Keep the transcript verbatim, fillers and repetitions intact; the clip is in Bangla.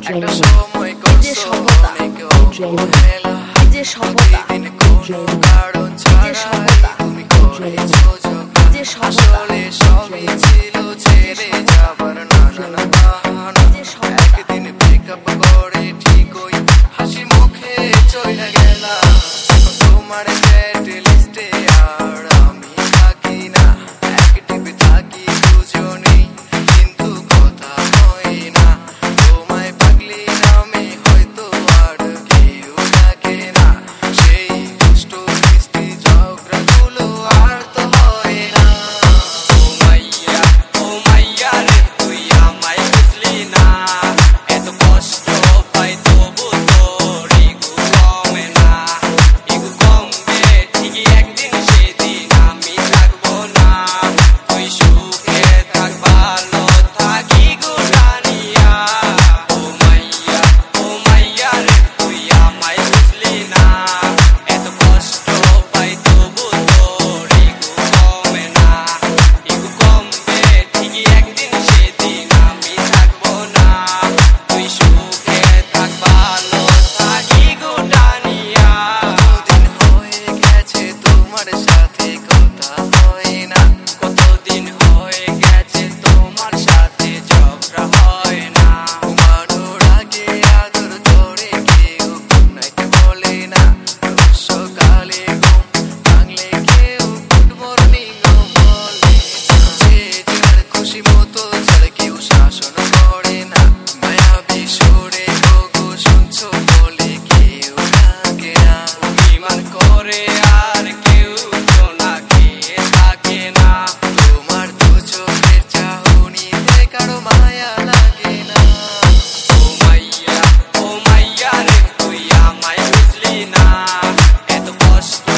একটা সময় করছো অনেক অবহেলা প্রতিদিন কোনো কারণ ছাড়াই তুমি করেছো ঝগড়া আসলে সবই ছিল ছেড়ে যাবার নানান বাহানা একদিন ব্রেকআপ করে ঠিকই হাসি মুখে চলে গেলা তোমার চ্যাট লিস্টে আর আমি থাকি না অ্যাক্টিভ থাকি দুজনেই কিন্তু কথা হয় না তোমায় পাগলি নামে হয়তো আর কেউ ডাকে না সেই দুষ্ট মিষ্টি ঝগড়াগুলো আর তো হয় না ও মাইয়া ও মাইয়া রে তুই আমায় বুঝলি না এত কষ্ট পাই তবু তোর ইগো কমে না ইগো কমবে ঠিকই একদিন সেদিন আমি থাকবো না তুই সুখে থাক ভালো থাকি গো রানিয়া ও মাইয়া ও মাইয়া রে তুই আমায় বুঝলি না এত কষ্ট পাই তবু তোর ইগো কমে না ইগো কমবে ঠিকই একদিন সেদিন আমি থাকবো না তুই সুখে থাক ভালো থাকি গো রানিয়া কতদিন হয়ে গেছে তোমার সাথে কথা হয় না কতদিন হয়ে গেছে তোমার সাথে ঝগড়া হয় না ঘুমানোর আগে আদর করে কেউ গুড নাইট বলে না রোজ সকালে ঘুম ভাঙলে কেউ গুড মর্নিং বলে যে যার খুশি মতো ছাড়া কেউ শাসন করে না মায়াবী সুরে গো শুনছো বলে কেউ ডাকে না অভিমান করে আর কেউ সোনা খেয়ে থাকে না তোমার দু চোখের চাহনিতে কারো মায়া লাগে না ও মাইয়া ও মাইয়া রে তুই আমায় বুঝলি না এত কষ্ট